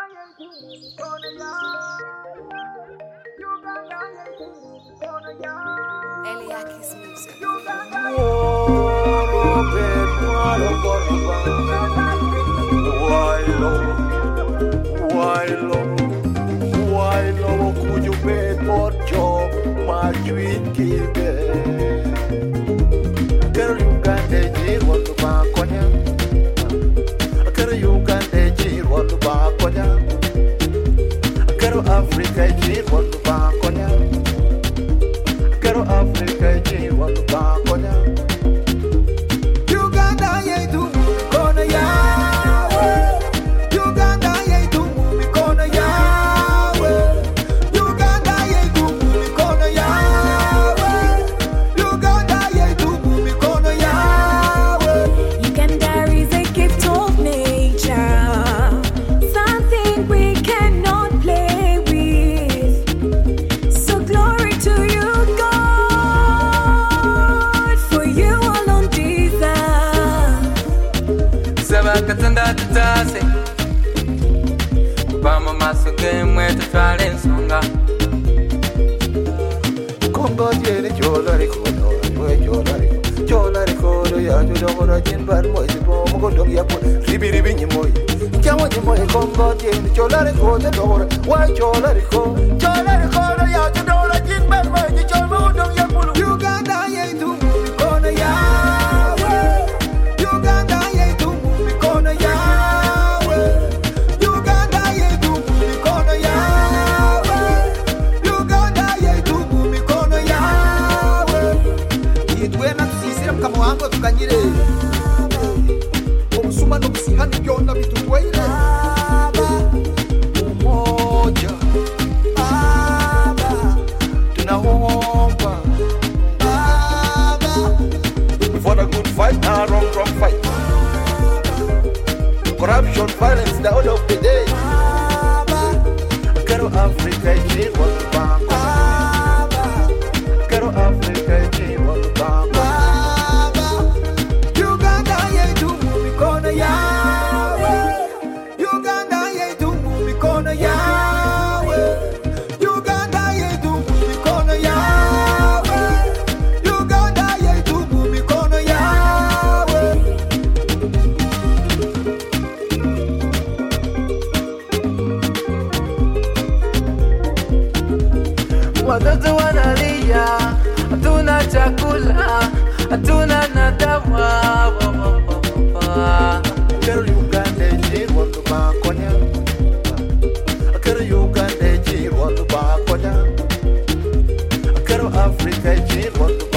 Eliakis Music. Why could you pay for job? My sweet kid. Girl, you can't take what to back on you. Girl, you can't take what to back on you. Girl, Africa, what to back on you. Girl, Africa, what to back on you. Uganda, yeah, do corner, yeah. Uganda, yeah, do corner, yeah. Uganda, yeah, do corner, yeah. Uganda, yeah, do corner, yeah. Uganda is a gift of nature, something we cannot play with. So glory to you, God, for you alone deserve. Sabakatanda tutase Bama masuke mwetu twale nsonga Kongo tiene chola rikono, chola rikono ya jodora jinbar moy bo mo dog ya ko ribi nyimoy chamo nyimoy Kongo tiene chola rikono dora wa chola rikono ya jodora jinbar moy chamo dog ya ko Uganda ye tu kono ya Uganda ye tu kono ya Uganda ye tu kono ya Uganda ye tu kono ya Idwena tusisira mkamo wangu tukanyire Omusuma no kusihani byonna bitutwaire Umoja tunaomba For the good fight, a wrong fight Corruption, violence, the order of the day Quero Africa e what the bank Quero Africa e what the bank Uganda ye do mikono yawe Uganda ye do mikono yawe Uganda ye do mikono yawe Uganda ye do mikono yawe Watoto wanalia, hatuna chakula, hatuna na dawa. Girl, Uganda je want to back on ya. Girl, Uganda je want to back on ya. Girl, Africa je want to